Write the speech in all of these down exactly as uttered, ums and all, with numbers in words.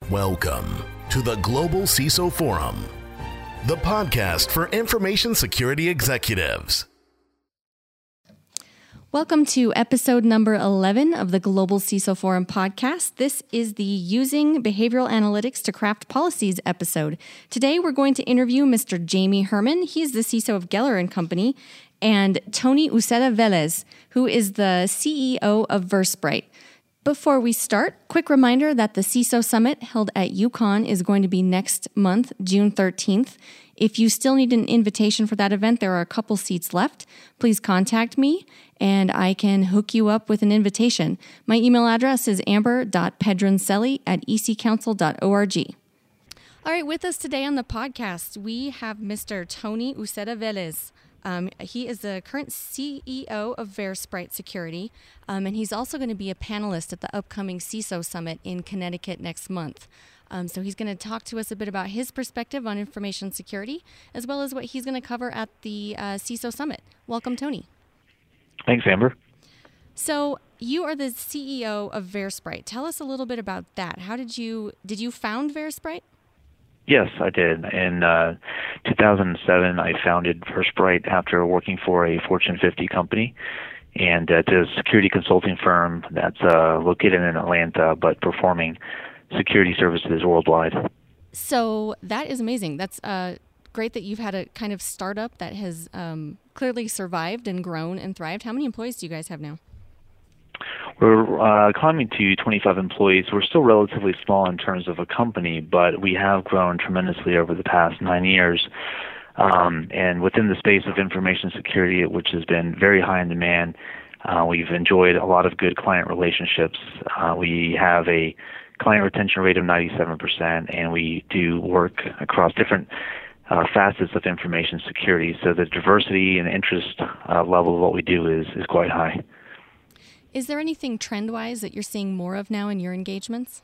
Welcome to the Global C I S O Forum, the podcast for information security executives. Welcome to episode number eleven of the Global C I S O Forum podcast. This is the Using Behavioral Analytics to Craft Policies episode. Today, we're going to interview Mister Jamie Herman. He's the C I S O of Geller and Company, and Tony Uceda Velez, who is the C E O of Versprite. Before we start, quick reminder that the C I S O Summit held at UConn is going to be next month, June thirteenth. If you still need an invitation for that event, there are a couple seats left. Please contact me and I can hook you up with an invitation. My email address is amber dot pedroncelli at e c council dot org. All right, with us today on the podcast, we have Mister Tony Uceda Velez. Um, he is the current C E O of Versprite Security, um, and he's also going to be a panelist at the upcoming C I S O Summit in Connecticut next month. Um, so he's going to talk to us a bit about his perspective on information security, as well as what he's going to cover at the uh, C I S O Summit. Welcome, Tony. Thanks, Amber. So you are the C E O of Versprite. Tell us a little bit about that. How did you did you found Versprite? Yes, I did. In uh, two thousand seven, I founded Versprite after working for a Fortune fifty company, and uh, it's a security consulting firm that's uh, located in Atlanta, but performing security services worldwide. So that is amazing. That's uh, great that you've had a kind of startup that has um, clearly survived and grown and thrived. How many employees do you guys have now? We're uh, climbing to twenty-five employees. We're still relatively small in terms of a company, but we have grown tremendously over the past nine years. Um, and within the space of information security, which has been very high in demand, uh, we've enjoyed a lot of good client relationships. Uh, we have a client retention rate of ninety-seven percent, and we do work across different uh, facets of information security. So the diversity and interest uh, level of what we do is, is quite high. Is there anything trend-wise that you're seeing more of now in your engagements?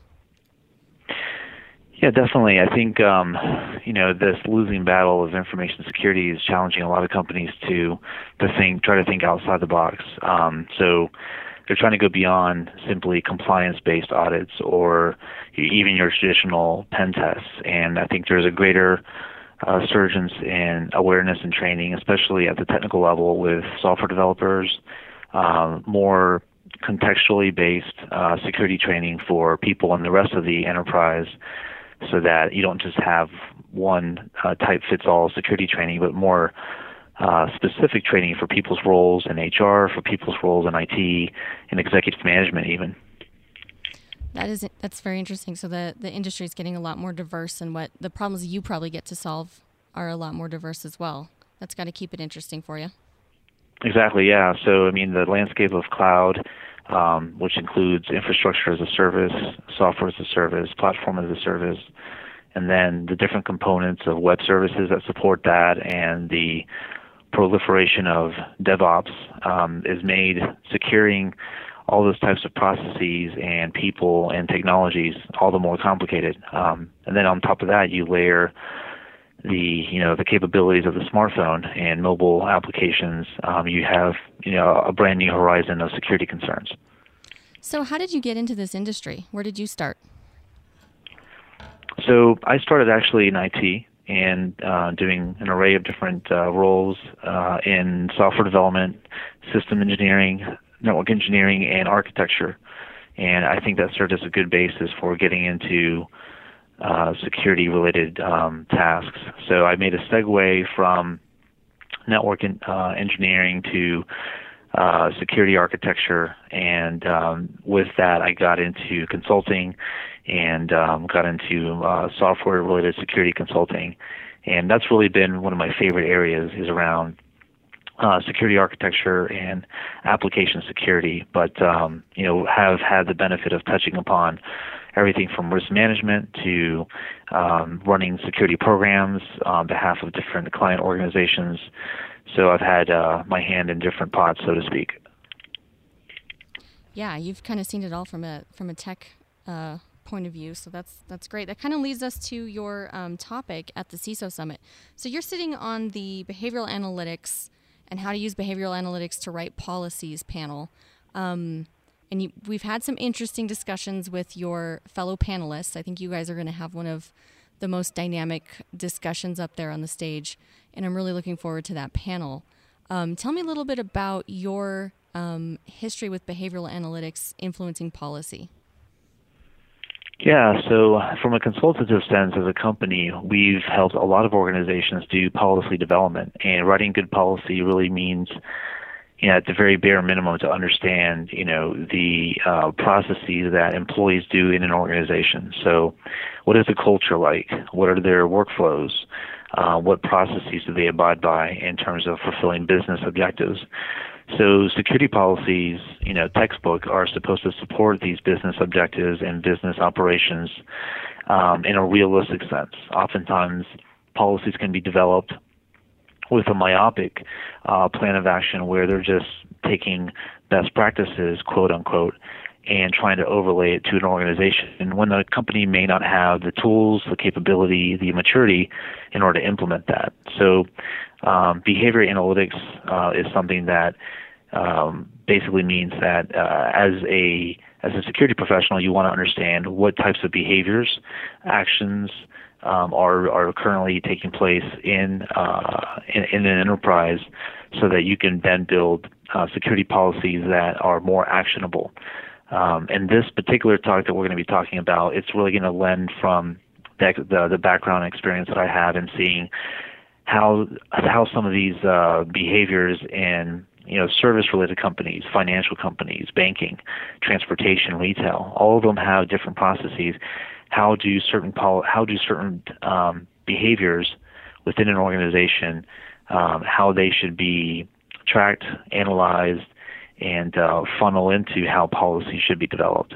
Yeah, definitely. I think, um, you know, this losing battle of information security is challenging a lot of companies to to think, try to think outside the box. Um, so they're trying to go beyond simply compliance-based audits or even your traditional pen tests. And I think there's a greater uh, surgence in awareness and training, especially at the technical level with software developers, um, more contextually based uh, security training for people in the rest of the enterprise, so that you don't just have one uh, type-fits-all security training, but more uh, specific training for people's roles in H R, for people's roles in I T, and executive management even. That is that's very interesting. So the, the industry is getting a lot more diverse, and what the problems you probably get to solve are a lot more diverse as well. That's got to keep it interesting for you. Exactly, yeah. So, I mean, the landscape of cloud, um, which includes infrastructure as a service, software as a service, platform as a service, and then the different components of web services that support that, and the proliferation of DevOps um, is made securing all those types of processes and people and technologies all the more complicated. Um, and then on top of that, you layer the you know the capabilities of the smartphone and mobile applications. Um, you have you know a brand new horizon of security concerns. So how did you get into this industry? Where did you start? So I started actually in I T and uh, doing an array of different uh, roles uh, in software development, system engineering, network engineering, and architecture. And I think that served as a good basis for getting into Uh, security-related um, tasks. So I made a segue from network in, uh, engineering to uh, security architecture, and um, with that I got into consulting and um, got into uh, software-related security consulting. And that's really been one of my favorite areas, is around uh, security architecture and application security, but um, you know, have had the benefit of touching upon everything from risk management to um, running security programs on behalf of different client organizations. So I've had uh, my hand in different pots, so to speak. Yeah, you've kind of seen it all from a from a tech uh, point of view, so that's that's great. That kind of leads us to your um, topic at the C I S O Summit. So you're sitting on the behavioral analytics and how to use behavioral analytics to write policies panel. Um, And you, we've had some interesting discussions with your fellow panelists. I think you guys are going to have one of the most dynamic discussions up there on the stage, and I'm really looking forward to that panel. Um, tell me a little bit about your um, history with behavioral analytics influencing policy. Yeah, so from a consultative sense, as a company, we've helped a lot of organizations do policy development, and writing good policy really means, you know, at the very bare minimum, to understand, you know, the uh, processes that employees do in an organization. So what is the culture like? What are their workflows? Uh, what processes do they abide by in terms of fulfilling business objectives? So security policies, you know, textbook, are supposed to support these business objectives and business operations um, in a realistic sense. Oftentimes, policies can be developed with a myopic uh, plan of action where they're just taking best practices, quote unquote, and trying to overlay it to an organization. And when the company may not have the tools, the capability, the maturity in order to implement that. So um, behavior analytics uh, is something that um, basically means that uh, as a as a security professional, you want to understand what types of behaviors, actions, Um, are are currently taking place in, uh, in in an enterprise, so that you can then build uh, security policies that are more actionable. Um, and this particular talk that we're going to be talking about, it's really going to lend from the, the the background experience that I have in seeing how how some of these uh, behaviors in, you know, service-related companies, financial companies, banking, transportation, retail, all of them have different processes. How do certain pol- how do certain um, behaviors within an organization, um, how they should be tracked, analyzed, and uh, funnel into how policy should be developed.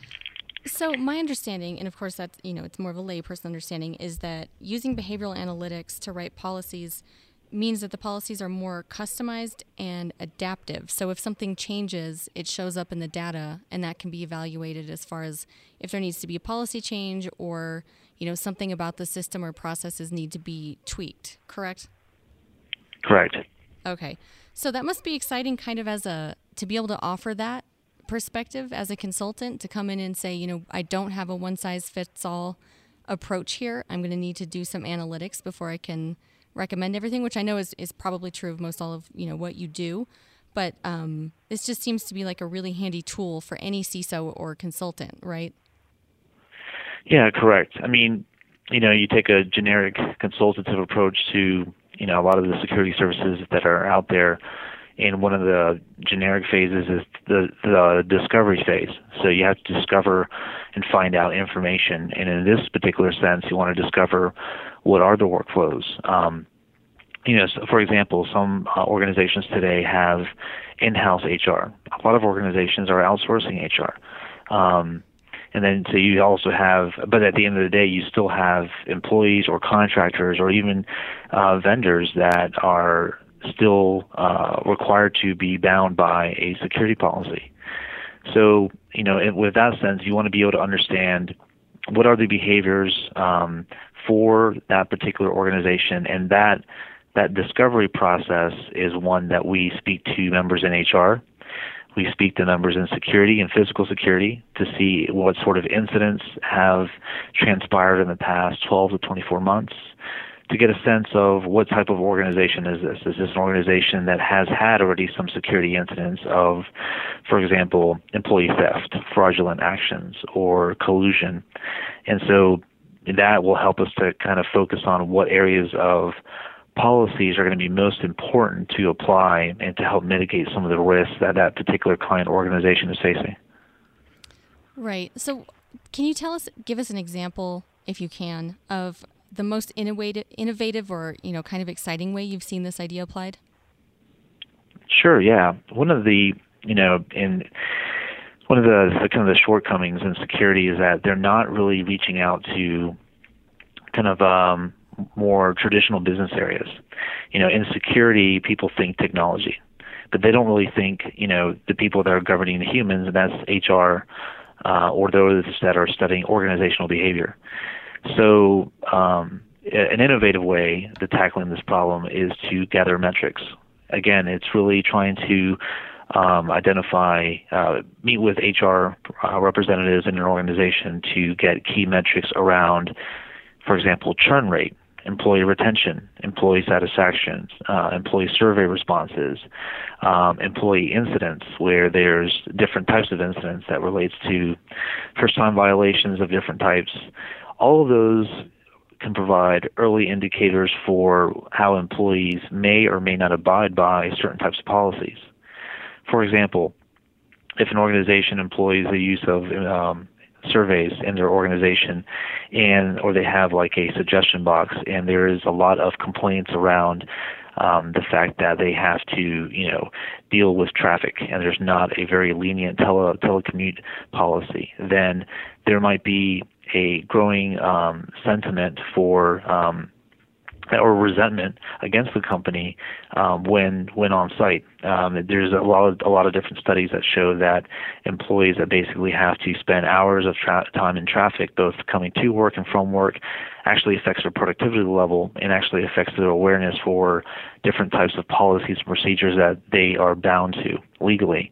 So my understanding, and of course that's, you know, it's more of a layperson understanding, is that using behavioral analytics to write policies means that the policies are more customized and adaptive. So if something changes, it shows up in the data, and that can be evaluated as far as if there needs to be a policy change, or, you know, something about the system or processes need to be tweaked, correct? Correct. Okay. So that must be exciting, kind of as a, to be able to offer that perspective as a consultant, to come in and say, you know, I don't have a one-size-fits-all approach here. I'm going to need to do some analytics before I can recommend everything, which I know is, is probably true of most all of, you know, what you do. But um, this just seems to be like a really handy tool for any C I S O or consultant, right? Yeah, correct. I mean, you know, you take a generic consultative approach to, you know, a lot of the security services that are out there, and one of the generic phases is the, the discovery phase. So you have to discover and find out information. And in this particular sense, you want to discover what are the workflows. Um, you know, so for example, some uh, organizations today have in-house H R. A lot of organizations are outsourcing H R. Um, and then so you also have, but at the end of the day, you still have employees or contractors or even uh, vendors that are still uh, required to be bound by a security policy. So, you know, it, with that sense, you want to be able to understand what are the behaviors um, for that particular organization, and that that discovery process is one that we speak to members in H R. We speak to members in security and physical security to see what sort of incidents have transpired in the past twelve to twenty-four months, to get a sense of what type of organization is this. Is this an organization that has had already some security incidents of, for example, employee theft, fraudulent actions, or collusion? And so that will help us to kind of focus on what areas of policies are going to be most important to apply and to help mitigate some of the risks that that particular client organization is facing. Right. So can you tell us, give us an example, if you can, of the most innovative, innovative or, you know, kind of exciting way you've seen this idea applied? Sure, yeah. One of the, you know, in one of the, the kind of the shortcomings in security is that they're not really reaching out to kind of um, more traditional business areas. You know, in security, people think technology, but they don't really think, you know, the people that are governing the humans, and that's H R, uh, or those that are studying organizational behavior. So um, an innovative way to tackling this problem is to gather metrics. Again, it's really trying to um, identify, uh, meet with H R uh, representatives in an organization to get key metrics around, for example, churn rate, employee retention, employee satisfaction, uh, employee survey responses, um, employee incidents, where there's different types of incidents that relates to first-time violations of different types. All of those can provide early indicators for how employees may or may not abide by certain types of policies. For example, if an organization employs the use of um, surveys in their organization, and or they have like a suggestion box, and there is a lot of complaints around um, the fact that they have to, you know, deal with traffic, and there's not a very lenient tele telecommute policy, then there might be a growing um, sentiment for um, or resentment against the company um, when when on site. Um, there's a lot of a lot of different studies that show that employees that basically have to spend hours of tra- time in traffic, both coming to work and from work, actually affects their productivity level and actually affects their awareness for different types of policies and procedures that they are bound to legally.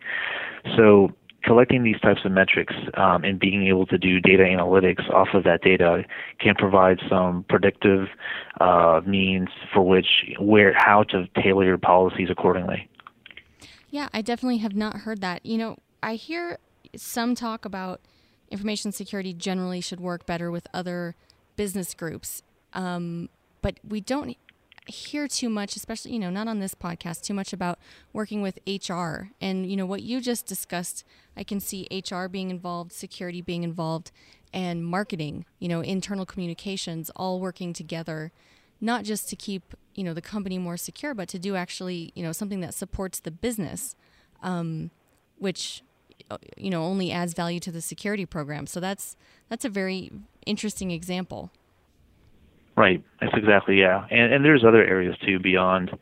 So collecting these types of metrics um, and being able to do data analytics off of that data can provide some predictive uh, means for which, where, how to tailor your policies accordingly. Yeah, I definitely have not heard that. You know, I hear some talk about information security generally should work better with other business groups, um, but we don't hear too much, especially, you know, not on this podcast, too much about working with H R. And, you know, what you just discussed, I can see H R being involved, security being involved, and marketing, you know, internal communications, all working together, not just to keep, you know, the company more secure, but to do actually, you know, something that supports the business, um, which, you know, only adds value to the security program. So that's, that's a very interesting example. Right. That's exactly, yeah. And, and there's other areas too beyond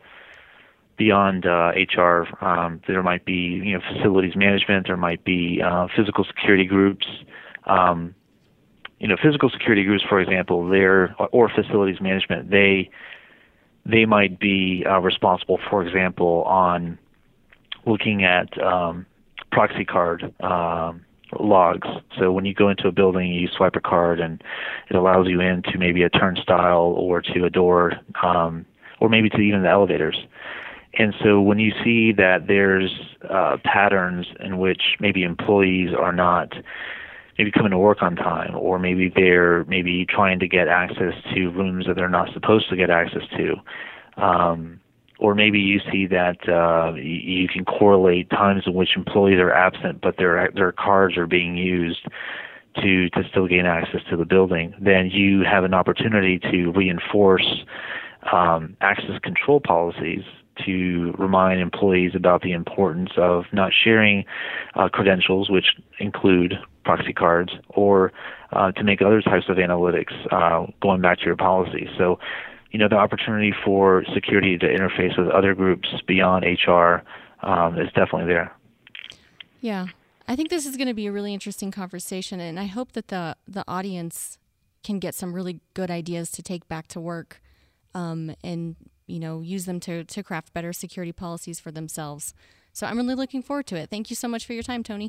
beyond uh, H R. Um, there might be, you know, facilities management. There might be uh, physical security groups. Um, you know, physical security groups, for example, they're or facilities management. They they might be uh, responsible, for example, on looking at um, proxy card Um, logs. So when you go into a building, you swipe a card and it allows you into maybe a turnstile or to a door, um, or maybe to even the elevators. And so when you see that there's uh, patterns in which maybe employees are not maybe coming to work on time, or maybe they're maybe trying to get access to rooms that they're not supposed to get access to, um, or maybe you see that uh, you can correlate times in which employees are absent, but their their cards are being used to to still gain access to the building. Then you have an opportunity to reinforce um, access control policies to remind employees about the importance of not sharing uh, credentials, which include proxy cards, or uh, to make other types of analytics uh, going back to your policy. So, you know, the opportunity for security to interface with other groups beyond H R um, is definitely there. Yeah. I think this is going to be a really interesting conversation, and I hope that the, the audience can get some really good ideas to take back to work um, and, you know, use them to, to craft better security policies for themselves. So I'm really looking forward to it. Thank you so much for your time, Tony.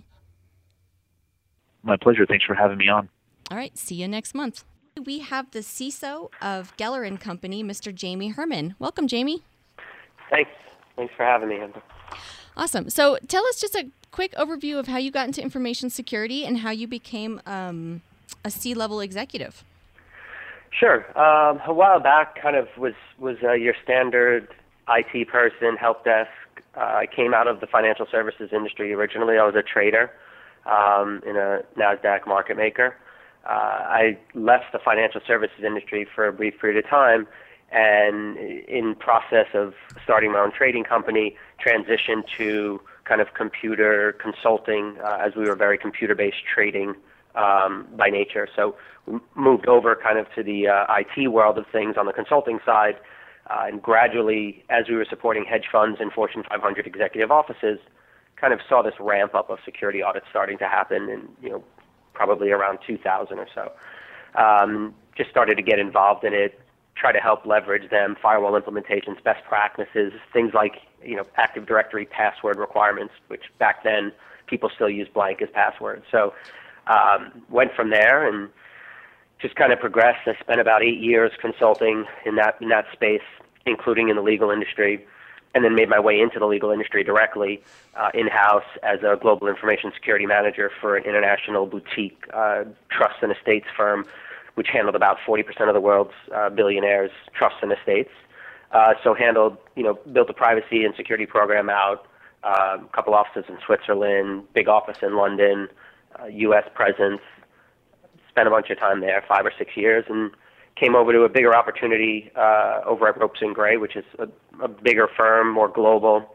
My pleasure. Thanks for having me on. All right. See you next month. We have the C I S O of Geller and Company, Mister Jamie Herman. Welcome, Jamie. Thanks. Thanks for having me, Amber. Awesome. So tell us just a quick overview of how you got into information security and how you became um, a C-level executive. Sure. Um, a while back, kind of was was uh, your standard I T person, help desk. Uh, I came out of the financial services industry originally. I was a trader um, in a NASDAQ market maker. Uh, I left the financial services industry for a brief period of time, and in process of starting my own trading company, transitioned to kind of computer consulting, uh, as we were very computer-based trading um, by nature. So we moved over kind of to the uh, I T world of things on the consulting side, uh, and gradually, as we were supporting hedge funds and Fortune five hundred executive offices, kind of saw this ramp up of security audits starting to happen, and you know, probably around two thousand or so. Um, just started to get involved in it, try to help leverage them, firewall implementations, best practices, things like, you know, Active Directory password requirements, which back then people still use blank as passwords. So um, went from there and just kind of progressed. I spent about eight years consulting in that in that space, including in the legal industry, and then made my way into the legal industry directly uh, in-house as a global information security manager for an international boutique uh, trust and estates firm, which handled about forty percent of the world's uh, billionaires' trusts and estates. Uh, so handled, you know, built a privacy and security program out, uh, a couple offices in Switzerland, big office in London, uh, U S presence. Spent a bunch of time there, five or six years, and came over to a bigger opportunity uh, over at Ropes and Gray, which is a, a bigger firm, more global,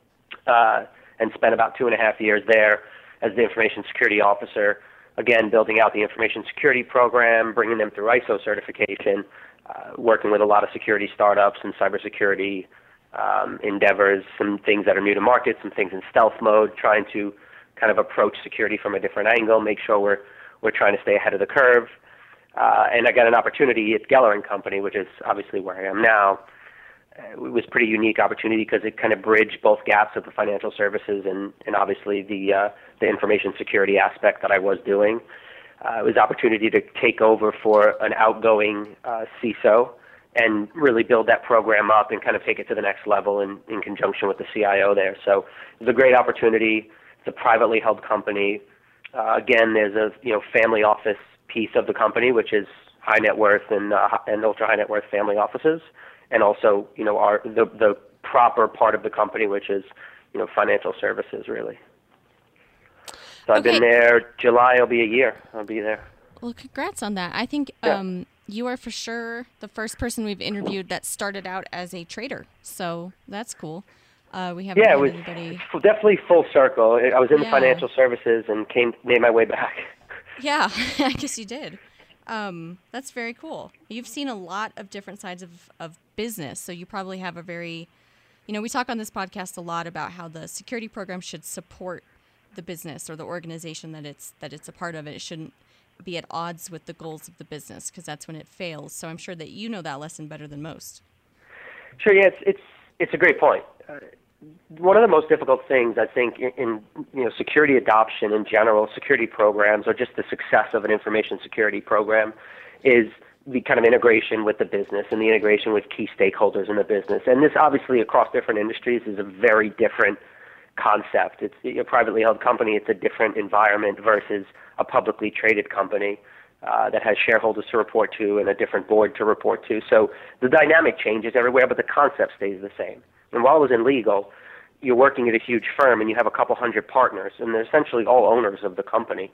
uh, and spent about two and a half years there as the information security officer, again, building out the information security program, bringing them through I S O certification, uh, working with a lot of security startups and cybersecurity um, endeavors, some things that are new to market, some things in stealth mode, trying to kind of approach security from a different angle, make sure we're we're trying to stay ahead of the curve. Uh, and I got an opportunity at Geller and Company, which is obviously where I am now. It was a pretty unique opportunity because it kind of bridged both gaps of the financial services and, and obviously the uh, the information security aspect that I was doing. Uh, it was an opportunity to take over for an outgoing uh, C I S O and really build that program up and kind of take it to the next level in, in conjunction with the C I O there. So it was a great opportunity. It's a privately held company. Uh, again, there's a you know family office piece of the company, which is high net worth and uh, and ultra high net worth family offices, and also you know our the the proper part of the company, which is you know financial services, really. So I've Okay. been there. July will be a year. I'll be there. Well, congrats on that. I think Yeah. um, you are for sure the first person we've interviewed that started out as a trader. So that's cool. Uh, we haven't Yeah, had it was anybody. f- definitely full circle. I was in the Yeah. financial services and came made my way back. Yeah, I guess you did. Um, that's very cool. You've seen a lot of different sides of, of business, so you probably have a very, you know, we talk on this podcast a lot about how the security program should support the business or the organization that it's that it's a part of. It shouldn't be at odds with the goals of the business because that's when it fails. So I'm sure that you know that lesson better than most. Sure. Yeah, it's it's it's a great point. Uh, one of the most difficult things I think in, in you know security adoption in general, security programs, or just the success of an information security program, is the kind of integration with the business and the integration with key stakeholders in the business. And this obviously across different industries is a very different concept. It's a privately held company. It's a different environment versus a publicly traded company uh, that has shareholders to report to and a different board to report to. So the dynamic changes everywhere, but the concept stays the same. And while I was in legal, you're working at a huge firm and you have a couple hundred partners, and they're essentially all owners of the company.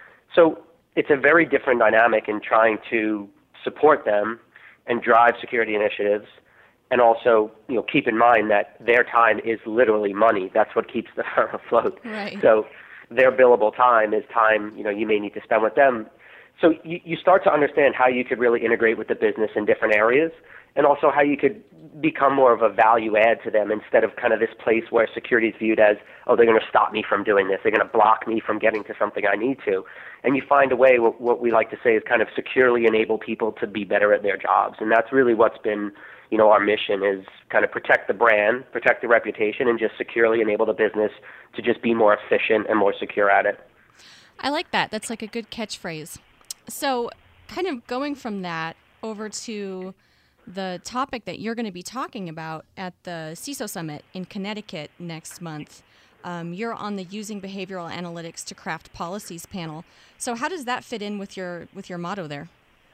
So it's a very different dynamic in trying to support them and drive security initiatives, and also, you know, keep in mind that their time is literally money. That's what keeps the firm afloat. Right. So their billable time is time, you know, you may need to spend with them. So you, you start to understand how you could really integrate with the business in different areas, and also how you could become more of a value add to them instead of kind of this place where security is viewed as, oh, they're going to stop me from doing this. They're going to block me from getting to something I need to. And you find a way, what, what we like to say is kind of securely enable people to be better at their jobs. And that's really what's been, you know, our mission is kind of protect the brand, protect the reputation, and just securely enable the business to just be more efficient and more secure at it. I like that. That's like a good catchphrase. So kind of going from that over to the topic that you're going to be talking about at the C I S O Summit in Connecticut next month. Um, you're on the Using Behavioral Analytics to Craft Policies panel. So how does that fit in with your with your motto there?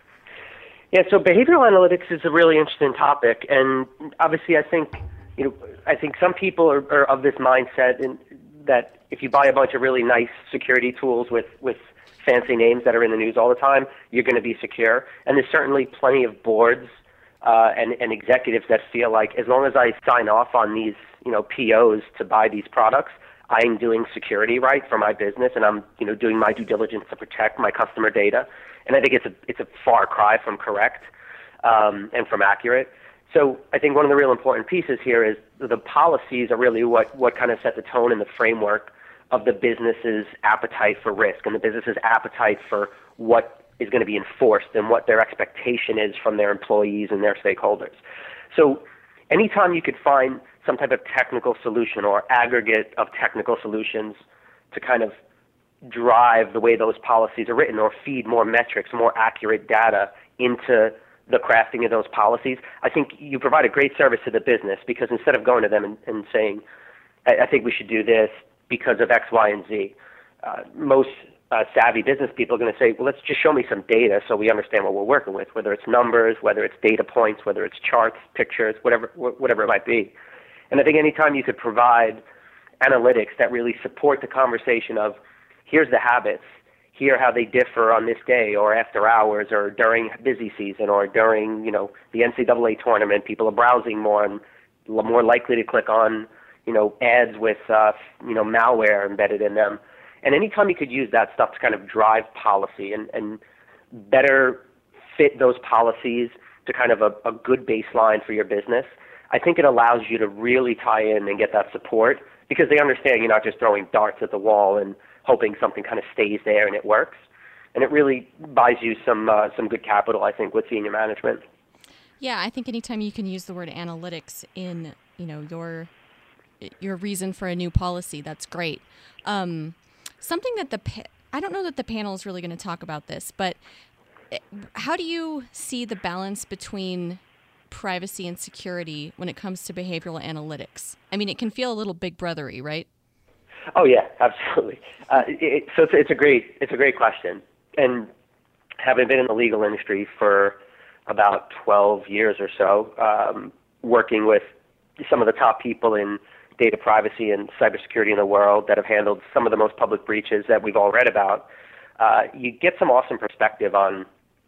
Yeah, so behavioral analytics is a really interesting topic, and obviously, I think you know, I think some people are, are of this mindset in, that if you buy a bunch of really nice security tools with with fancy names that are in the news all the time, you're going to be secure. And there's certainly plenty of boards uh, and, and executives that feel like as long as I sign off on these, you know, P Os to buy these products, I'm doing security right for my business, and I'm, you know, doing my due diligence to protect my customer data. And I think it's a it's a far cry from correct um, and from accurate. So I think one of the real important pieces here is the policies are really what, what kind of set the tone and the framework of the business's appetite for risk and the business's appetite for what is going to be enforced and what their expectation is from their employees and their stakeholders. So anytime you could find some type of technical solution or aggregate of technical solutions to kind of drive the way those policies are written or feed more metrics, more accurate data into the crafting of those policies, I think you provide a great service to the business, because instead of going to them and, and saying, I, I think we should do this because of X, Y, and Z, uh, most uh, savvy business people are going to say, well, let's just show me some data so we understand what we're working with, whether it's numbers, whether it's data points, whether it's charts, pictures, whatever, whatever it might be. And I think anytime you could provide analytics that really support the conversation of, here's the habits, here how they differ on this day or after hours or during busy season or during, you know, the N C double A tournament, people are browsing more and more likely to click on, you know, ads with, uh, you know, malware embedded in them. And anytime you could use that stuff to kind of drive policy and, and better fit those policies to kind of a, a good baseline for your business, I think it allows you to really tie in and get that support, because they understand you're not just throwing darts at the wall and hoping something kind of stays there and it works. And it really buys you some uh, some good capital, I think, with senior management. Yeah, I think anytime you can use the word analytics in, you know, your your reason for a new policy, that's great. Um, something that the pa- I don't know that the panel is really going to talk about this, but how do you see the balance between privacy and security when it comes to behavioral analytics? I mean, it can feel a little big brothery, right? Oh yeah, absolutely. Uh, it, so it's, it's a great it's a great question. And having been in the legal industry for about twelve years or so, um, working with some of the top people in data privacy and cybersecurity in the world that have handled some of the most public breaches that we've all read about, uh, you get some awesome perspective on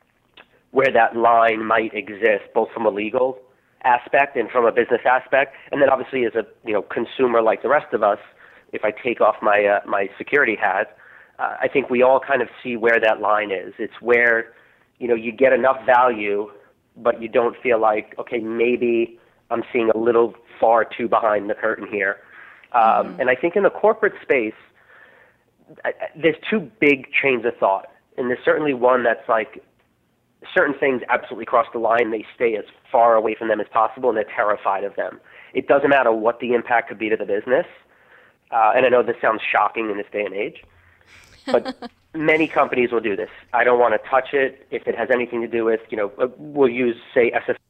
where that line might exist, both from a legal aspect and from a business aspect. And then obviously as a you know consumer like the rest of us, if I take off my uh, my security hat, uh, I think we all kind of see where that line is. It's where, you know, you get enough value, but you don't feel like, okay, maybe I'm seeing a little far too behind the curtain here. Um, mm-hmm. And I think in the corporate space, I, I, there's two big chains of thought. And there's certainly one that's like certain things absolutely cross the line. They stay as far away from them as possible, and they're terrified of them. It doesn't matter what the impact could be to the business. Uh, and I know this sounds shocking in this day and age, but many companies will do this. I don't want to touch it if it has anything to do with, you know, we'll use, say, S S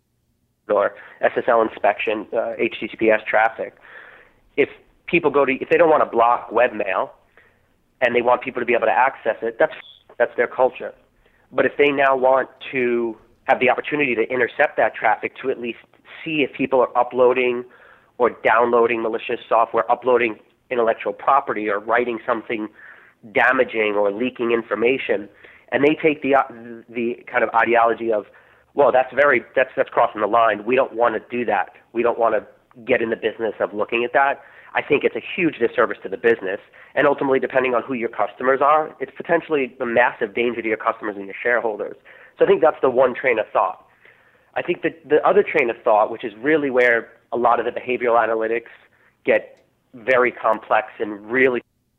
L or S S L inspection, uh, H T T P S traffic. If people go to, if they don't want to block webmail and they want people to be able to access it, that's that's their culture. But if they now want to have the opportunity to intercept that traffic to at least see if people are uploading or downloading malicious software, uploading intellectual property, or writing something damaging or leaking information, and they take the the kind of ideology of, well, that's very that's that's crossing the line. We don't want to do that. We don't want to get in the business of looking at that. I think it's a huge disservice to the business, and ultimately, depending on who your customers are, it's potentially a massive danger to your customers and your shareholders. So I think that's the one train of thought. I think that the other train of thought, which is really where a lot of the behavioral analytics get very complex and really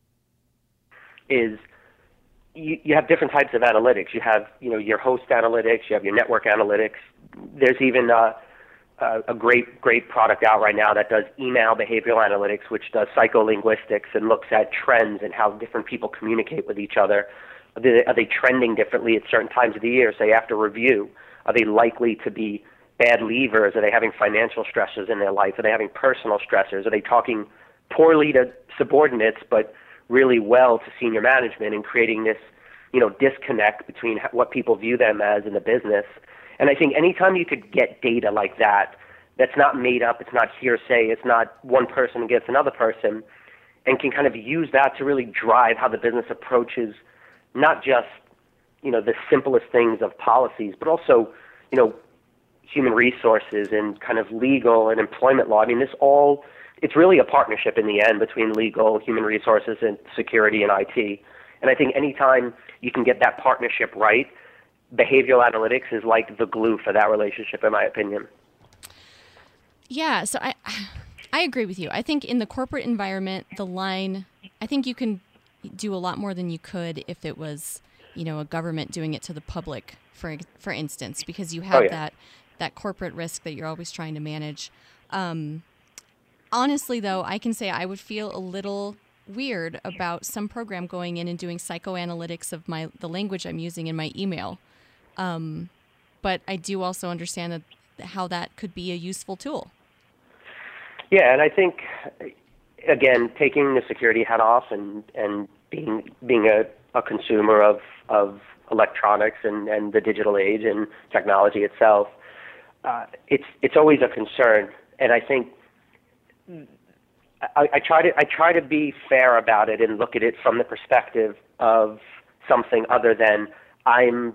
is you, you have different types of analytics. You have, you know, your host analytics, you have your network analytics. There's even uh, uh, a great, great product out right now that does email behavioral analytics, which does psycholinguistics and looks at trends and how different people communicate with each other. Are they, are they trending differently at certain times of the year, say after review? Are they likely to be bad leavers? Are they having financial stressors in their life? Are they having personal stressors? Are they talking poorly to subordinates but really well to senior management, and creating this, you know, disconnect between what people view them as in the business? And I think anytime you could get data like that, that's not made up, it's not hearsay, it's not one person against another person, and can kind of use that to really drive how the business approaches not just, you know, the simplest things of policies, but also, you know, human resources and kind of legal and employment law. I mean, this all, it's really a partnership in the end between legal, human resources, and security and I T. And I think anytime you can get that partnership right, behavioral analytics is like the glue for that relationship, in my opinion. Yeah, so I I agree with you. I think in the corporate environment, the line, I think you can do a lot more than you could if it was you know, a government doing it to the public, for for instance, because you have oh, yeah. that that corporate risk that you're always trying to manage. Um, honestly, though, I can say I would feel a little weird about some program going in and doing psychoanalytics of my the language I'm using in my email. Um, but I do also understand that how that could be a useful tool. Yeah, and I think, again, taking the security hat off and, and being being a, a consumer of, of electronics and, and the digital age and technology itself, uh, it's it's always a concern. And I think I, I try to I try to be fair about it and look at it from the perspective of something other than I'm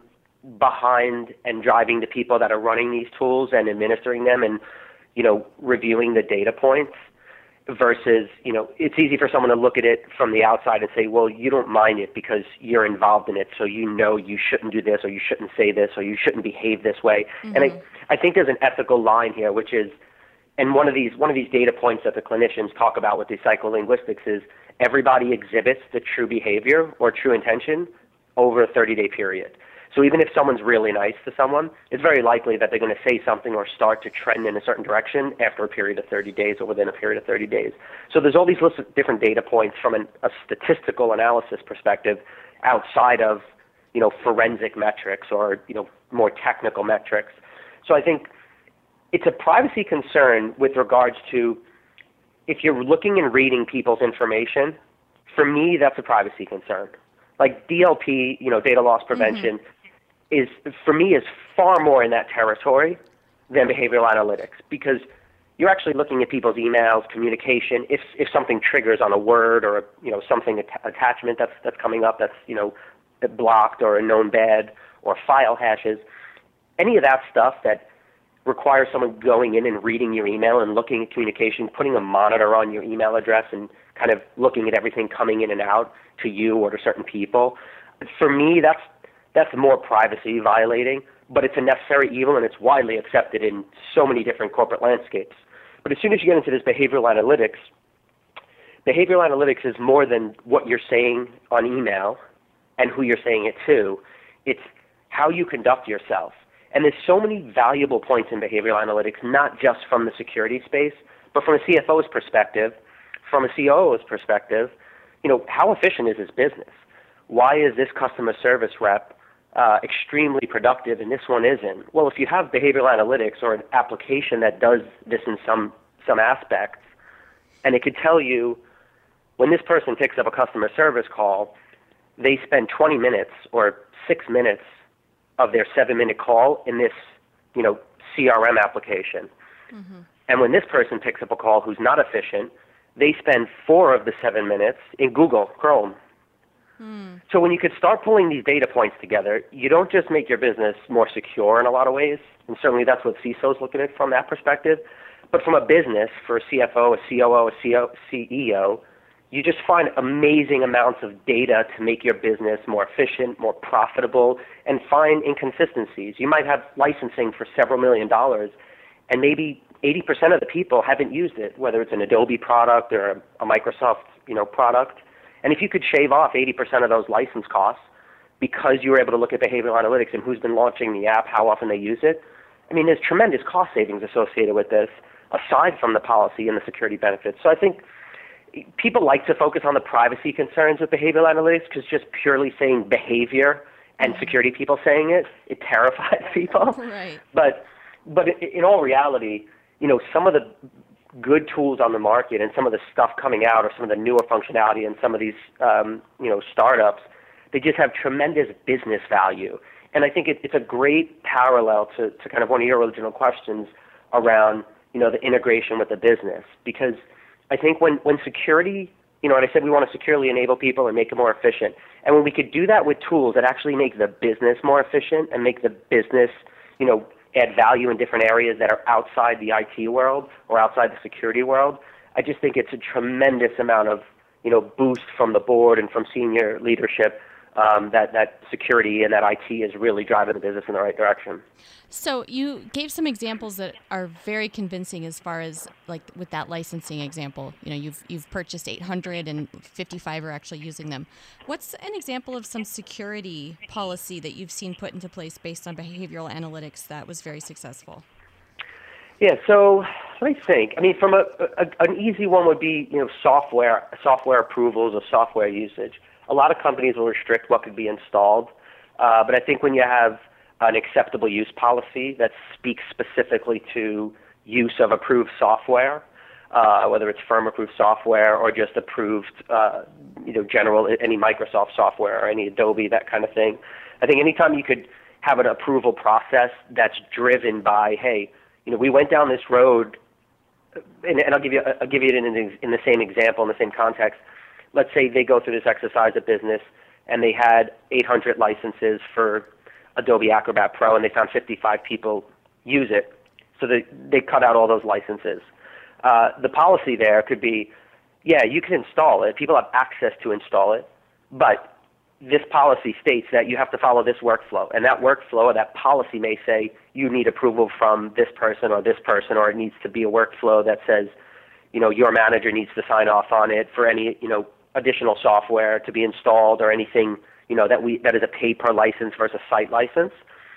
behind and driving the people that are running these tools and administering them and, you know, reviewing the data points versus, you know, it's easy for someone to look at it from the outside and say, well, you don't mind it because you're involved in it, so you know you shouldn't do this or you shouldn't say this or you shouldn't behave this way. Mm-hmm. And I, I think there's an ethical line here, which is, and one of these one of these data points that the clinicians talk about with the psycholinguistics is everybody exhibits the true behavior or true intention over a thirty-day period. So even if someone's really nice to someone, it's very likely that they're going to say something or start to trend in a certain direction after a period of thirty days or within a period of thirty days. So there's all these lists of different data points from an, a statistical analysis perspective outside of, you know, forensic metrics or, you know, more technical metrics. So I think it's a privacy concern with regards to if you're looking and reading people's information, for me, that's a privacy concern. Like D L P, you know, data loss prevention, mm-hmm. is, for me, is far more in that territory than behavioral analytics because you're actually looking at people's emails, communication. If if something triggers on a word or a, you know something att- attachment that's that's coming up that's you know blocked or a known bad or file hashes, any of that stuff that requires someone going in and reading your email and looking at communication, putting a monitor on your email address and kind of looking at everything coming in and out to you or to certain people. For me, that's that's more privacy violating, but it's a necessary evil and it's widely accepted in so many different corporate landscapes. But as soon as you get into this behavioral analytics, behavioral analytics is more than what you're saying on email and who you're saying it to. It's how you conduct yourself. And there's so many valuable points in behavioral analytics, not just from the security space, but from a C F O's perspective, from a C O O's perspective. You know, how efficient is this business? Why is this customer service rep uh, extremely productive and this one isn't? Well, if you have behavioral analytics or an application that does this in some some aspects, and it could tell you when this person picks up a customer service call, they spend twenty minutes or six minutes of their seven-minute call in this, you know, C R M application. Mm-hmm. And when this person picks up a call who's not efficient, they spend four of the seven minutes in Google Chrome. Mm. So when you could start pulling these data points together, you don't just make your business more secure in a lot of ways, and certainly that's what C I S Os look at it from that perspective, but from a business, for a C F O, a C O O, a C E O, you just find amazing amounts of data to make your business more efficient, more profitable, and find inconsistencies. You might have licensing for several million dollars, and maybe eighty percent of the people haven't used it, whether it's an Adobe product or a, a Microsoft, you know, product. And if you could shave off eighty percent of those license costs because you were able to look at behavioral analytics and who's been launching the app, how often they use it, I mean, there's tremendous cost savings associated with this, aside from the policy and the security benefits. So I think people like to focus on the privacy concerns with behavioral analytics because just purely saying behavior and security people saying it, it terrifies people. Right. But but in all reality, you know, some of the good tools on the market and some of the stuff coming out or some of the newer functionality and some of these, um, you know, startups, they just have tremendous business value. And I think it, it's a great parallel to, to kind of one of your original questions around, you know, the integration with the business. Because I think when, when security, you know, and I said we want to securely enable people and make it more efficient. And when we could do that with tools that actually make the business more efficient and make the business, you know, add value in different areas that are outside the I T world or outside the security world, I just think it's a tremendous amount of, you know, boost from the board and from senior leadership um, that, that security and that I T is really driving the business in the right direction. So you gave some examples that are very convincing as far as like with that licensing example. You know, you've you've purchased eight hundred and fifty-five are actually using them. What's an example of some security policy that you've seen put into place based on behavioral analytics that was very successful? Yeah, so let me think. I mean, from a, a an easy one would be, you know, software software approvals or software usage. A lot of companies will restrict what could be installed, uh, but I think when you have an acceptable use policy that speaks specifically to use of approved software, uh, whether it's firm-approved software or just approved, uh, you know, general, any Microsoft software or any Adobe, that kind of thing. I think anytime you could have an approval process that's driven by, hey, you know, we went down this road, and, and I'll give you, I'll give you it in, in the same example, in the same context. Let's say they go through this exercise of business, and they had eight hundred licenses for Adobe Acrobat Pro, and they found fifty-five people use it, so they, they cut out all those licenses. Uh, the policy there could be, yeah, you can install it. People have access to install it, but this policy states that you have to follow this workflow, and that workflow or that policy may say you need approval from this person or this person, or it needs to be a workflow that says, you know, your manager needs to sign off on it for any, you know, additional software to be installed or anything, you know, that we that is a pay per license versus site license.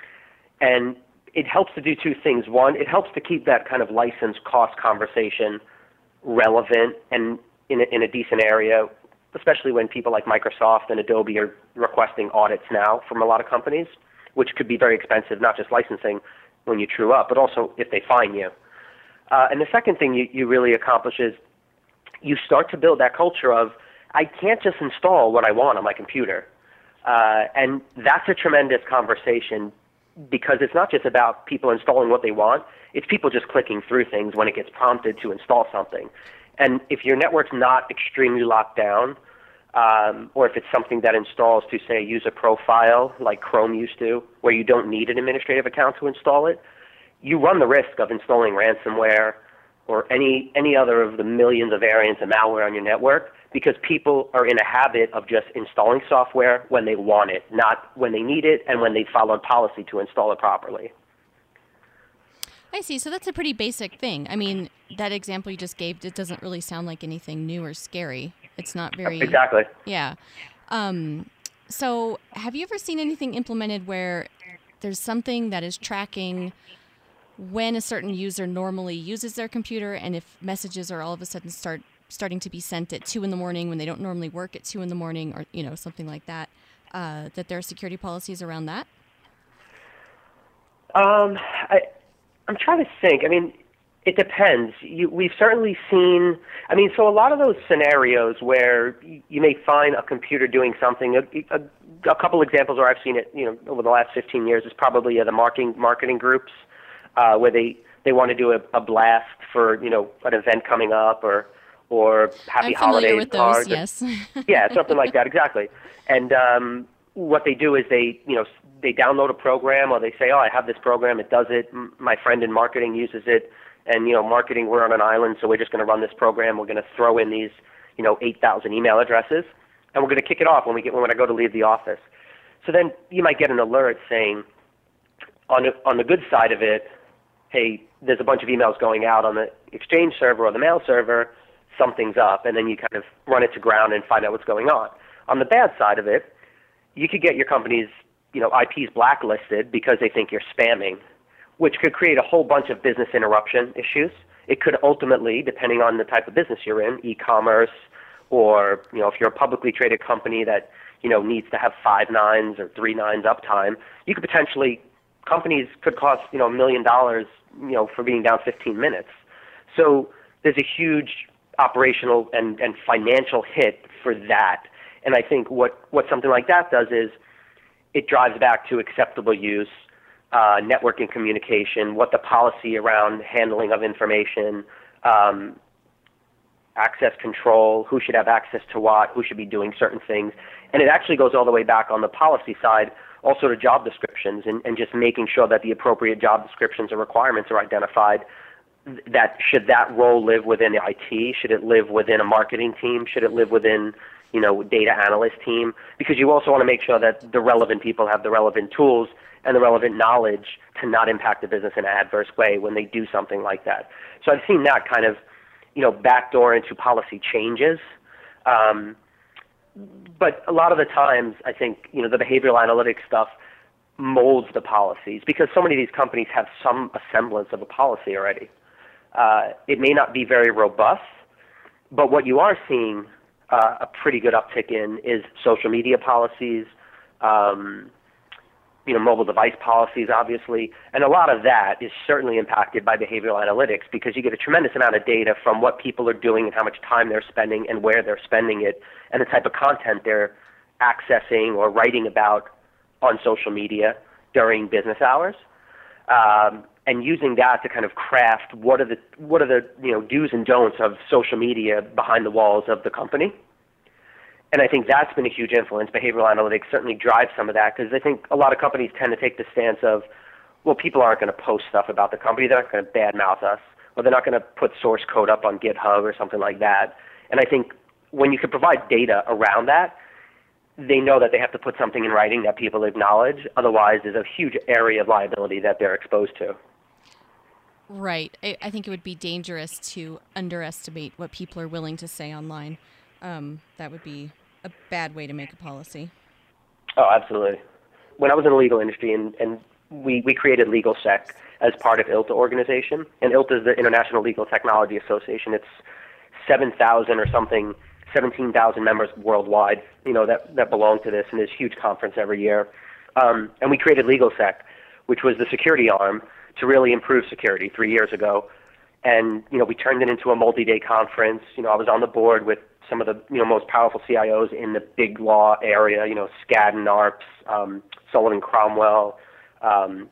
And it helps to do two things. One, it helps to keep that kind of license cost conversation relevant and in a, in a decent area, especially when people like Microsoft and Adobe are requesting audits now from a lot of companies, which could be very expensive, not just licensing when you true up, but also if they fine you. Uh, and the second thing you, you really accomplish is you start to build that culture of, I can't just install what I want on my computer. Uh, and that's a tremendous conversation because it's not just about people installing what they want, it's people just clicking through things when it gets prompted to install something. And if your network's not extremely locked down, um, or if it's something that installs to, say, a user profile like Chrome used to, where you don't need an administrative account to install it, you run the risk of installing ransomware or any, any other of the millions of variants of malware on your network, because people are in a habit of just installing software when they want it, not when they need it and when they followed policy to install it properly. I see. So that's a pretty basic thing. I mean, that example you just gave, it doesn't really sound like anything new or scary. It's not very... Exactly. Yeah. Um, so have you ever seen anything implemented where there's something that is tracking when a certain user normally uses their computer, and if messages are all of a sudden start starting to be sent at two in the morning when they don't normally work at two in the morning, or you know something like that, uh, that there are security policies around that? Um, I, I'm trying to think. I mean, it depends. You, we've certainly seen. I mean, so a lot of those scenarios where you may find a computer doing something. A, a, a couple examples where I've seen it, you know, over the last fifteen years is probably uh, the marketing marketing groups. Uh, where they, they want to do a, a blast for, you know, an event coming up or or happy I'm familiar holidays with cards. Those, yes. Yeah, something like that, exactly. And um, what they do is they, you know, they download a program or they say, oh, I have this program, it does it, my friend in marketing uses it, and, you know, marketing, we're on an island, so we're just going to run this program, we're going to throw in these, you know, eight thousand email addresses, and we're going to kick it off when we get when I go to leave the office. So then you might get an alert saying, on the, on the good side of it, hey, there's a bunch of emails going out on the Exchange server or the mail server, something's up, and then you kind of run it to ground and find out what's going on. On the bad side of it, you could get your company's, you know, I Ps blacklisted because they think you're spamming, which could create a whole bunch of business interruption issues. It could ultimately, depending on the type of business you're in, e-commerce, or, you know, if you're a publicly traded company that, you know, needs to have five nines or three nines uptime, you could potentially, companies could cost, you know, a million dollars, you know, for being down fifteen minutes. So there's a huge operational and, and financial hit for that. And I think what, what something like that does is it drives back to acceptable use, uh, networking communication, what the policy around handling of information, um, access control, who should have access to what, who should be doing certain things. And it actually goes all the way back on the policy side, also to job descriptions and, and just making sure that the appropriate job descriptions and requirements are identified. That should that role live within the I T? Should it live within a marketing team? Should it live within, you know, data analyst team, because you also want to make sure that the relevant people have the relevant tools and the relevant knowledge to not impact the business in an adverse way when they do something like that. So I've seen that kind of, you know, backdoor into policy changes. Um, but a lot of the times, I think, you know, the behavioral analytics stuff molds the policies because so many of these companies have some semblance of a policy already. Uh, it may not be very robust, but what you are seeing uh, a pretty good uptick in is social media policies, um, you know, mobile device policies, obviously, and a lot of that is certainly impacted by behavioral analytics because you get a tremendous amount of data from what people are doing and how much time they're spending and where they're spending it and the type of content they're accessing or writing about on social media during business hours, um, and using that to kind of craft what are the what are the you know do's and don'ts of social media behind the walls of the company. And I think that's been a huge influence. Behavioral analytics certainly drives some of that because I think a lot of companies tend to take the stance of, well, people aren't going to post stuff about the company. They're not going to badmouth us, or they're not going to put source code up on GitHub or something like that. And I think when you can provide data around that, they know that they have to put something in writing that people acknowledge. Otherwise, there's a huge area of liability that they're exposed to. Right. I, I think it would be dangerous to underestimate what people are willing to say online. Um, that would be a bad way to make a policy. Oh, absolutely. When I was in the legal industry, and, and we, we created LegalSec as part of I L T A organization, and I L T A is the International Legal Technology Association. It's seven thousand or something, seventeen thousand members worldwide, you know, that, that belong to this, and there's a huge conference every year. Um, and we created LegalSec, which was the security arm to really improve security three years ago. And, you know, we turned it into a multi-day conference. You know, I was on the board with some of the, you know, most powerful C I Os in the big law area, you know, Skadden, Arps, um, Sullivan Cromwell, um,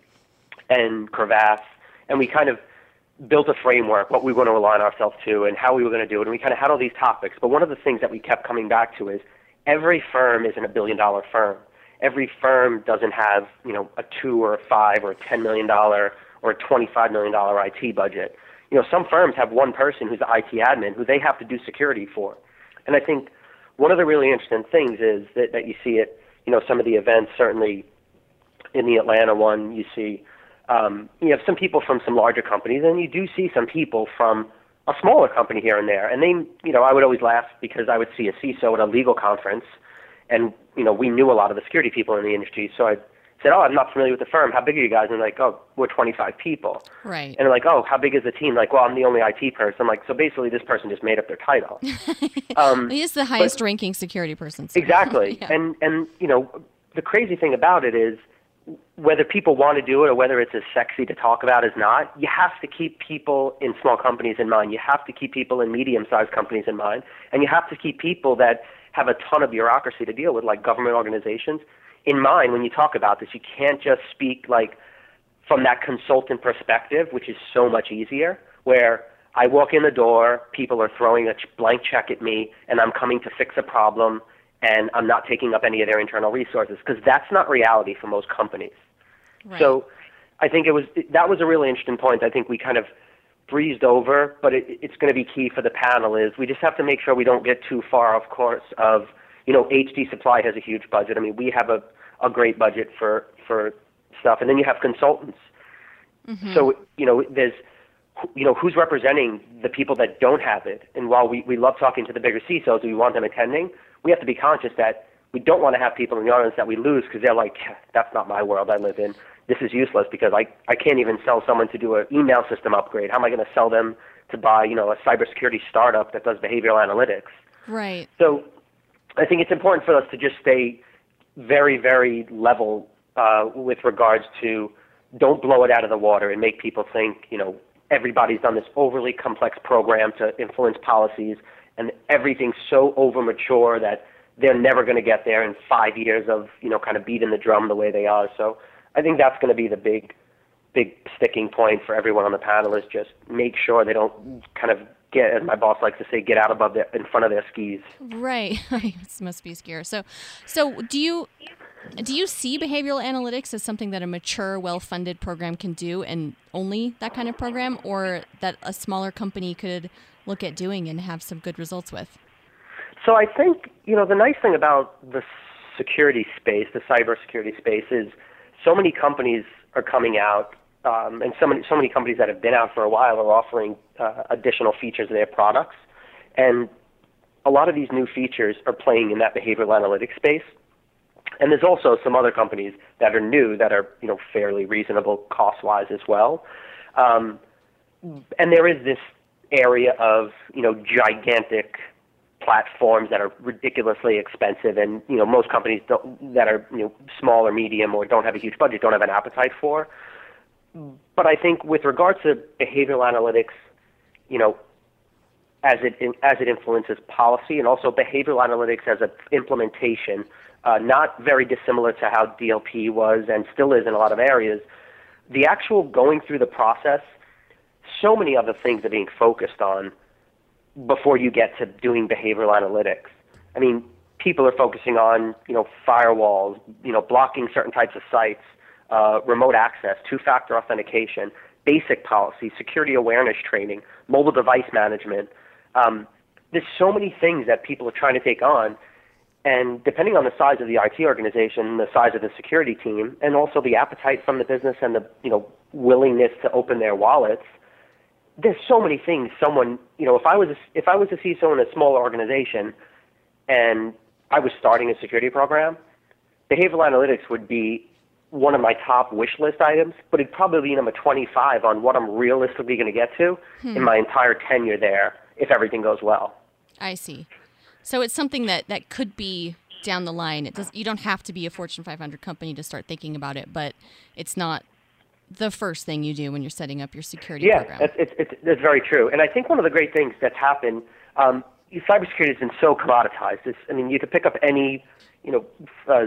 and Cravath. And we kind of built a framework, what we were going to align ourselves to and how we were going to do it. And we kind of had all these topics. But one of the things that we kept coming back to is every firm isn't a billion-dollar firm. Every firm doesn't have, you know, a two or a five or a ten million dollars or a twenty-five million dollars I T budget. You know, some firms have one person who's the I T admin who they have to do security for. And I think one of the really interesting things is that, that you see at, you know, some of the events, certainly in the Atlanta one, you see, um, you have some people from some larger companies, and you do see some people from a smaller company here and there. And they, you know, I would always laugh because I would see a C I S O at a legal conference, and, you know, we knew a lot of the security people in the industry. So I said, oh, I'm not familiar with the firm. How big are you guys? And they're like, oh, we're twenty-five people. Right. And they're like, oh, how big is the team? Like, well, I'm the only I T person. I'm like, so basically this person just made up their title. Um, he is the highest but, ranking security person. So. Exactly. yeah. And, and, you know, the crazy thing about it is whether people want to do it or whether it's as sexy to talk about as not, you have to keep people in small companies in mind. You have to keep people in medium-sized companies in mind. And you have to keep people that have a ton of bureaucracy to deal with, like government organizations, in mind when you talk about this. You can't just speak like from that consultant perspective, which is so much easier, where I walk in the door, people are throwing a blank check at me, and I'm coming to fix a problem, and I'm not taking up any of their internal resources, because that's not reality for most companies. Right. So I think it was that was a really interesting point. I think we kind of breezed over, but it, it's going to be key for the panel is we just have to make sure we don't get too far off course of, you know, H D Supply has a huge budget. I mean, we have a, a great budget for, for stuff. And then you have consultants. Mm-hmm. So, you know, there's, you know, who's representing the people that don't have it? And while we, we love talking to the bigger C I S Os, we want them attending, we have to be conscious that we don't want to have people in the audience that we lose because they're like, that's not my world I live in. This is useless because I, I can't even sell someone to do an email system upgrade. How am I going to sell them to buy, you know, a cybersecurity startup that does behavioral analytics? Right. So I think it's important for us to just stay very, very level uh, with regards to don't blow it out of the water and make people think, you know, everybody's done this overly complex program to influence policies and everything's so over mature that they're never going to get there in five years of, you know, kind of beating the drum the way they are. So I think that's going to be the big, big sticking point for everyone on the panel is just make sure they don't kind of get, as my boss likes to say, get out above their, in front of their skis. Right. This must be scary. So, so do you do you see behavioral analytics as something that a mature, well-funded program can do, and only that kind of program, or that a smaller company could look at doing and have some good results with? So I think you know, the nice thing about the security space, the cybersecurity space, is so many companies are coming out, um, and so many, so many companies that have been out for a while are offering uh, additional features of their products. And a lot of these new features are playing in that behavioral analytics space. And there's also some other companies that are new that are, you know, fairly reasonable cost-wise as well. Um, and there is this area of, you know, gigantic platforms that are ridiculously expensive, and, you know, most companies don't, that are, you know, small or medium or don't have a huge budget don't have an appetite for. But I think with regards to behavioral analytics, you know, as it as it influences policy, and also behavioral analytics as an implementation, uh, not very dissimilar to how D L P was and still is in a lot of areas. The actual going through the process, so many other things are being focused on before you get to doing behavioral analytics. I mean, people are focusing on, you know, firewalls, you know, blocking certain types of sites, uh, remote access, two-factor authentication, basic policy, security awareness training, mobile device management. Um, there's so many things that people are trying to take on, and depending on the size of the I T organization, the size of the security team, and also the appetite from the business and the, you know, willingness to open their wallets, there's so many things someone, you know, if I was a, if I was to see someone in a smaller organization and I was starting a security program, behavioral analytics would be one of my top wish list items, but it'd probably be number twenty-five on what I'm realistically going to get to hmm. in my entire tenure there if everything goes well. I see. So it's something that, that could be down the line. It does. You don't have to be a Fortune five hundred company to start thinking about it, but it's not the first thing you do when you're setting up your security yeah, program. Yeah, it's, it's, it's very true. And I think one of the great things that's happened, um, cybersecurity has been so commoditized. It's, I mean, you could pick up any, you know, uh,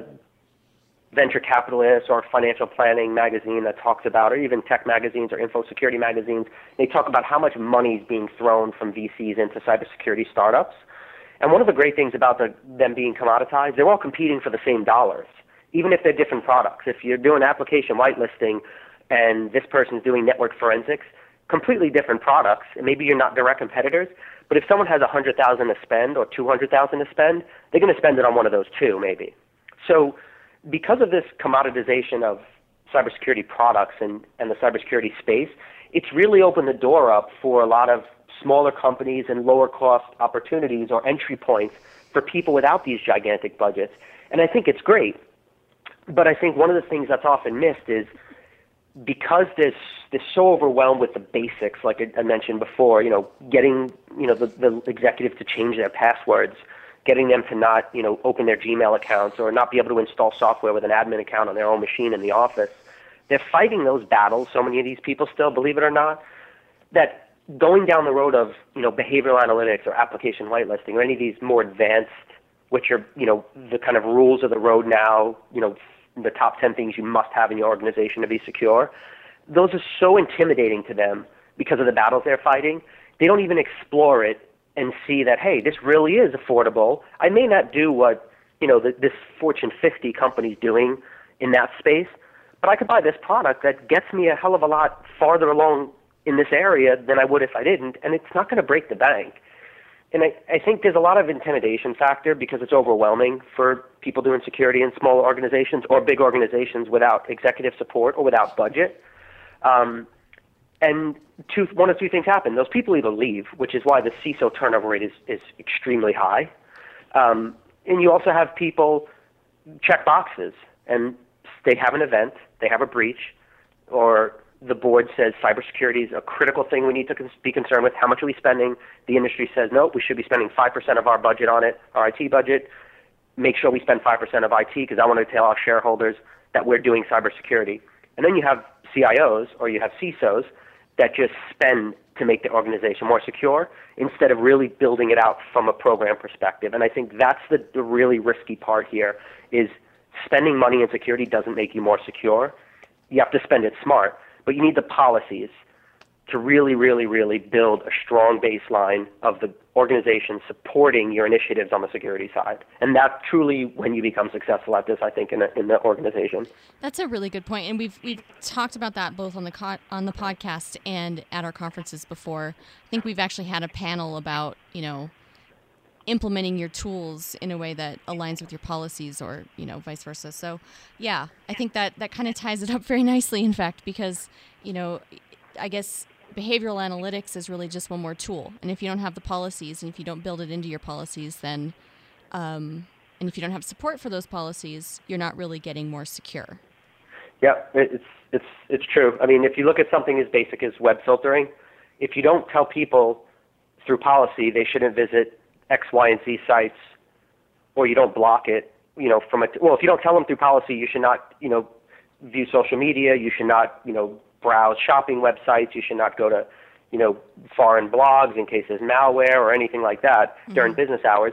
venture capitalist or financial planning magazine that talks about, or even tech magazines or info security magazines. They talk about how much money is being thrown from V Cs into cybersecurity startups. And one of the great things about the, them being commoditized, they're all competing for the same dollars, even if they're different products. If you're doing application whitelisting and this person's doing network forensics, completely different products, and maybe you're not direct competitors, but if someone has one hundred thousand dollars to spend or two hundred thousand dollars to spend, they're going to spend it on one of those two, maybe. So because of this commoditization of cybersecurity products and, and the cybersecurity space, it's really opened the door up for a lot of smaller companies and lower cost opportunities or entry points for people without these gigantic budgets. And I think it's great. But I think one of the things that's often missed is because there's, they're so overwhelmed with the basics, like I mentioned before, you know, getting, you know, the, the executives to change their passwords, getting them to not, you know, open their Gmail accounts or not be able to install software with an admin account on their own machine in the office. They're fighting those battles, so many of these people still, believe it or not, that going down the road of, you know, behavioral analytics or application whitelisting or any of these more advanced, which are, you know, the kind of rules of the road now, you know, the top ten things you must have in your organization to be secure, those are so intimidating to them because of the battles they're fighting. They don't even explore it and see that, hey, this really is affordable. I may not do what, you know, the, this Fortune fifty company's doing in that space, but I could buy this product that gets me a hell of a lot farther along in this area than I would if I didn't, and it's not going to break the bank. And I, I think there's a lot of intimidation factor because it's overwhelming for people doing security in small organizations or big organizations without executive support or without budget. Um, and two, one of two things happen. Those people either leave, which is why the C I S O turnover rate is, is extremely high. Um, and you also have people check boxes, and they have an event, they have a breach, or the board says cybersecurity is a critical thing we need to be concerned with. How much are we spending? The industry says, no, we should be spending five percent of our budget on it, our I T budget. Make sure we spend five percent of I T because I want to tell our shareholders that we're doing cybersecurity. And then you have C I Os or you have C I S Os that just spend to make the organization more secure instead of really building it out from a program perspective. And I think that's the, the really risky part here is spending money in security doesn't make you more secure. You have to spend it smart. But you need the policies to really, really, really build a strong baseline of the organization supporting your initiatives on the security side. And that's truly when you become successful at this, I think, in, a, in the organization. That's a really good point. And we've we've talked about that both on the co- on the podcast and at our conferences before. I think we've actually had a panel about, you know, implementing your tools in a way that aligns with your policies, or, you know, vice versa. So, yeah, I think that that kind of ties it up very nicely, in fact, because, you know, I guess behavioral analytics is really just one more tool. And if you don't have the policies, and if you don't build it into your policies, then, um, and if you don't have support for those policies, you're not really getting more secure. Yeah, it's it's it's true. I mean, if you look at something as basic as web filtering, if you don't tell people through policy they shouldn't visit X, Y, and Z sites, or you don't block it, you know, from a, well, if you don't tell them through policy you should not, you know, view social media, you should not, you know, browse shopping websites, you should not go to, you know, foreign blogs in case there's malware or anything like that mm-hmm. during business hours,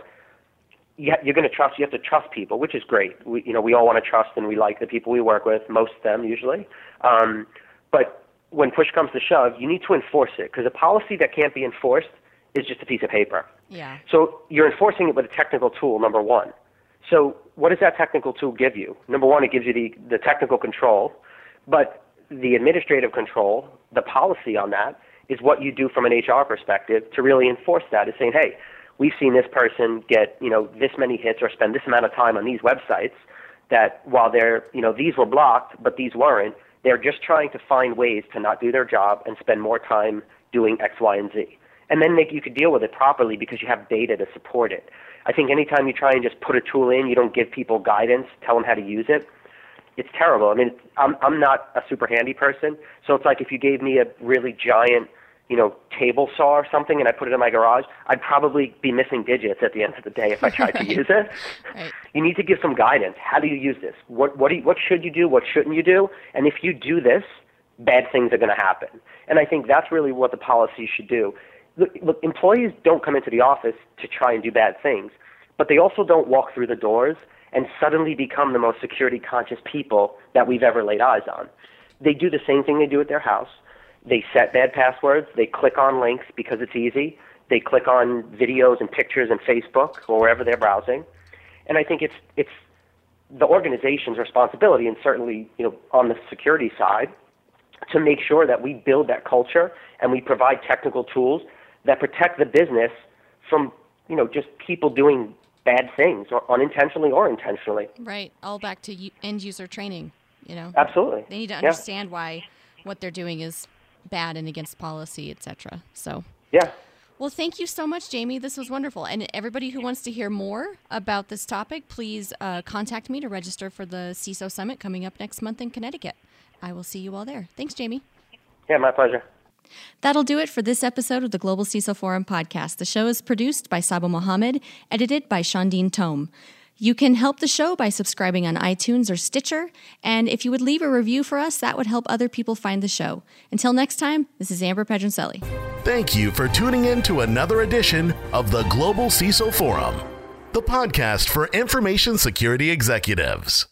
you, you're going to trust, you have to trust people, which is great. We, you know, we all want to trust, and we like the people we work with, most of them usually. Um, but when push comes to shove, you need to enforce it, because a policy that can't be enforced is just a piece of paper. Yeah. So you're enforcing it with a technical tool, number one. So what does that technical tool give you? Number one, it gives you the, the technical control, but the administrative control, the policy on that, is what you do from an H R perspective to really enforce that. Is saying, hey, we've seen this person get, you know, this many hits or spend this amount of time on these websites, that while they're, you know, these were blocked, but these weren't, they're just trying to find ways to not do their job and spend more time doing X, Y, and Z. And then they, you could deal with it properly because you have data to support it. I think anytime you try and just put a tool in, you don't give people guidance, tell them how to use it, it's terrible. I mean, it's, I'm I'm not a super handy person, so it's like if you gave me a really giant, you know, table saw or something and I put it in my garage, I'd probably be missing digits at the end of the day if I tried right. to use it. Right. You need to give some guidance. How do you use this? What what do you, what should you do? What shouldn't you do? And if you do this, bad things are going to happen. And I think that's really what the policy should do. Look, look, employees don't come into the office to try and do bad things, but they also don't walk through the doors and suddenly become the most security-conscious people that we've ever laid eyes on. They do the same thing they do at their house. They set bad passwords. They click on links because it's easy. They click on videos and pictures in Facebook or wherever they're browsing. And I think it's it's the organization's responsibility, and certainly, you know, on the security side, to make sure that we build that culture and we provide technical tools that protect the business from, you know, just people doing bad things, or unintentionally or intentionally. Right. All back to end user training, you know. Absolutely. They need to understand yeah. why what they're doing is bad and against policy, et cetera. So. Yeah. Well, thank you so much, Jamie. This was wonderful. And everybody who wants to hear more about this topic, please uh, contact me to register for the C I S O Summit coming up next month in Connecticut. I will see you all there. Thanks, Jamie. Yeah, my pleasure. That'll do it for this episode of the Global C I S O Forum podcast. The show is produced by Sabo Mohammed, edited by Shandeen Tome. You can help the show by subscribing on iTunes or Stitcher, and if you would leave a review for us, that would help other people find the show. Until next time, this is Amber Pedroncelli. Thank you for tuning in to another edition of the Global C I S O Forum, the podcast for information security executives.